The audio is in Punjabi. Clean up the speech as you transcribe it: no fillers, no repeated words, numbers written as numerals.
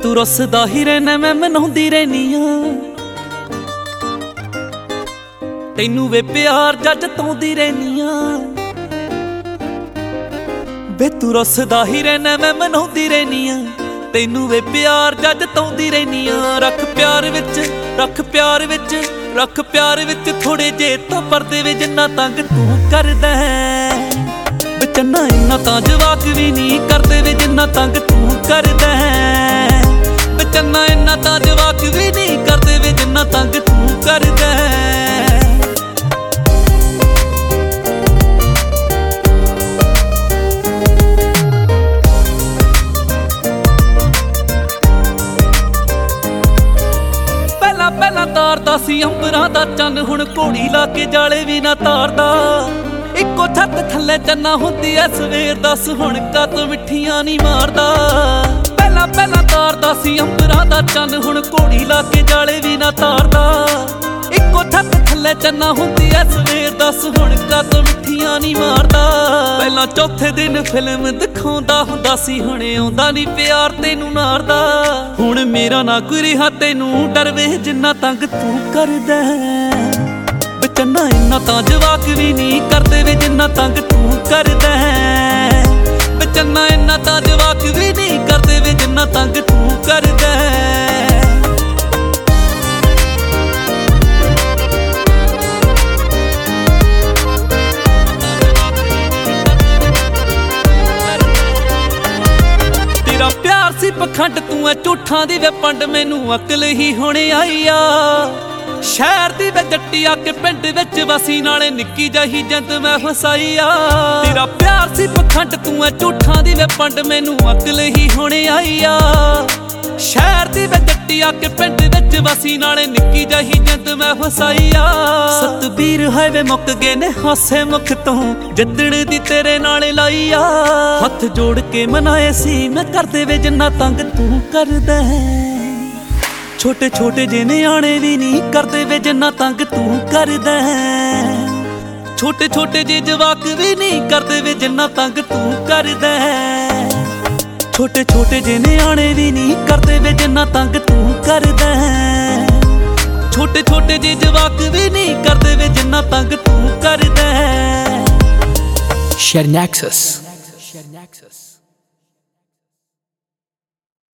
ਤੂੰ ਰੁੱਸਦਾ ਹੀ ਰਹਿਣਾ ਮੈਂ ਮਨਾਉਂਦੀ ਰਹਿਨੀ ਆ ਤੈਨੂੰ ਵੇ ਪਿਆਰ ਜੱਜ ਤੌਂਦੀ ਰਹਿਨੀ ਆ ਵੇ ਤੂੰ ਰੁੱਸਦਾ ਹੀ ਰਹਿਣਾ ਮੈਂ ਮਨਾਉਂਦੀ ਰਹਿਨੀ ਆ ਤੈਨੂੰ ਵੇ ਪਿਆਰ ਜੱਜ ਤੌਂਦੀ ਰਹਿਨੀ ਆ ਰੱਖ ਪਿਆਰ ਵਿੱਚ ਰੱਖ ਪਿਆਰ ਵਿੱਚ ਰੱਖ ਪਿਆਰ ਵਿੱਚ ਥੋੜੇ ਜੇ ਤਾਂ ਪਰਦੇ ਵੇ ਜਿੰਨਾ ਤੰਗ ਤੂੰ ਕਰਦਾ ਬਚਨਾ ਇੰਨਾ ਤਾਂ ਜਵਾਕ ਵੀ ਨਹੀਂ ਕਰਦੇ ਵੇ ਜਿੰਨਾ ਤੰਗ ਤੂੰ ਕਰਦਾ ਬਚਨਾ ਇੰਨਾ ਤਾਂ ਜਵਾਕ ਵੀ ਨਹੀਂ ਕਰਦੇ ਵੇ ਜਿੰਨਾ ਤੰਗ ਤੂੰ ਕਰਦਾ ਪਹਿਲਾਂ ਤਾਰਦਾ ਸੀ ਅੰਬਰਾਂ ਦਾ ਚੰਨ ਹੁਣ ਘੋੜੀ ਲਾ ਕੇ ਜਾਲੇ ਵੀ ਨਾ ਤਾਰਦਾ ਇੱਕੋ ਛੱਤ ਥੱਲੇ ਚੰਨਾ ਹੁੰਦੀ ਐ ਸਵੇਰ ਦੱਸ ਹੁਣ ਕਦ ਮਿੱਠੀਆਂ ਨਹੀਂ ਮਾਰਦਾ ਪਹਿਲਾਂ ਤਾਰਦਾ ਸੀ ਅੰਬਰਾਂ ਦਾ ਚੰਨ ਹੁਣ ਘੋੜੀ ਲਾ ਕੇ ਜਾਲੇ ਵੀ ਨਾ ਤਾਰਦਾ ਇੱਕੋ ਛੱਤ ਥੱਲੇ ਚੰਨਾ ਹੁੰਦੀ ਐ ਸਵੇਰ ਦੱਸ ਹੁਣ ਕਦ ਮਿੱਠੀਆਂ ਨਹੀਂ ਮਾਰਦਾ ਪਹਿਲਾਂ ਚੌਥੇ ਦਿਨ ਫਿਲਮ ਦਿਖਾਉਂਦਾ ਹੁੰਦਾ ਸੀ ਹੁਣ ਆਉਂਦਾ ਨਹੀਂ ਪਿਆਰ ਤੈਨੂੰ ਨਾਰਦਾ ਹੁਣ ਮੇਰਾ ਨਾ ਕੋਈ ਰਿਹਾ ਤੈਨੂੰ ਡਰ ਵੇ ਜਿੰਨਾ ਤੰਗ ਤੂੰ ਕਰਦਾ ਬਚਨਾ ਇੰਨਾ ਤਾਂ ਜਵਾਕ ਵੀ ਨਹੀਂ ਕਰਦੇ ਵੇ ਜਿੰਨਾ ਤੰਗ ਤੂੰ ਕਰਦਾ ਬਚਨਾ ਇੰਨਾ ਤਾਂ ਜਵਾਕ ਵੀ ਨਹੀਂ ਕਰਦੇ ਵੇ ਜਿੰਨਾ ਤੰਗ ਤੂੰ ਕਰਦਾ ਤੇਰਾ ਪਿਆਰ ਸੀ ਪਖੰਡ ਤੂੰ ਐ ਝੂਠਾਂ ਦੀ ਵੇ ਪੰਡ ਮੈਨੂੰ ਅਕਲ ਹੀ ਹੁਣੇ ਆਈ ਆ ਸ਼ਹਿਰ ਦੀ ਵੇ ਜੱਟੀ ਆ ਕੇ ਪਿੰਡ ਵਿੱਚ ਵਸੀ ਨਾਲੇ ਨਿੱਕੀ ਜਹੀ ਜਿੰਦ ਮੈਂ ਫਸਾਈ ਆ ਤੇਰਾ ਪਿਆਰ ਸੀ ਪਖੰਡ ਤੂੰ ਐ ਝੂਠਾਂ ਦੀ ਵੇ ਪੰਡ ਮੈਨੂੰ ਅਕਲ ਹੀ ਹੁਣੇ ਆਈ ਆ ਸ਼ਹਿਰ ਦੀ ਵੇ ਜੱਟੀ ਆ ਕੇ ਪਿੰਡ ਵਿੱਚ ਵਸੀ ਨਾਲੇ ਨਿੱਕੀ ਜਹੀ ਜਿੰਦ ਮੈਂ ਫਸਾਈ ਆ ਸਤਬੀਰ ਹੋਏ ਵੇ ਮੁੱਕ ਗਏ ਨੇ ਹਾਸੇ ਮੁਖ ਤੋਂ ਜਿੱਦਣ ਦੀ ਤੇਰੇ ਨਾਲ ਲਾਈ ਆ ਹੱਥ ਜੋੜ ਕੇ ਮਨਾਏ ਸੀ ਮੈਂ ਕਰਦੇ ਵੇ ਜਿੰਨਾ ਤੰਗ ਤੂੰ ਕਰਦਾ ਛੋਟੇ ਛੋਟੇ ਜਿਹੇ ਨਿਆਣੇ ਵੀ ਨਹੀਂ ਕਰਦੇ ਵੇ ਜਿੰਨਾ ਤੰਗ ਤੂੰ ਕਰਦਾ ਛੋਟੇ ਛੋਟੇ ਜਿਹੇ ਜਵਾਕ ਵੀ ਨਹੀਂ ਕਰਦੇ ਵੇ ਜਿੰਨਾ ਤੰਗ ਤੂੰ ਕਰਦਾ ਛੋਟੇ ਛੋਟੇ ਜਿਹੇ ਨਿਆਣੇ ਵੀ ਨਹੀਂ ਕਰਦੇ ਵੇ ਜਿੰਨਾ ਤੰਗ ਤੂੰ ਕਰਦਾ ਛੋਟੇ ਛੋਟੇ ਜਿਹੇ ਜਵਾਕ ਵੀ ਨਹੀਂ ਕਰਦੇ ਵੇ ਜਿੰਨਾ ਤੰਗ ਤੂੰ ਕਰਦਾ Share Nexus.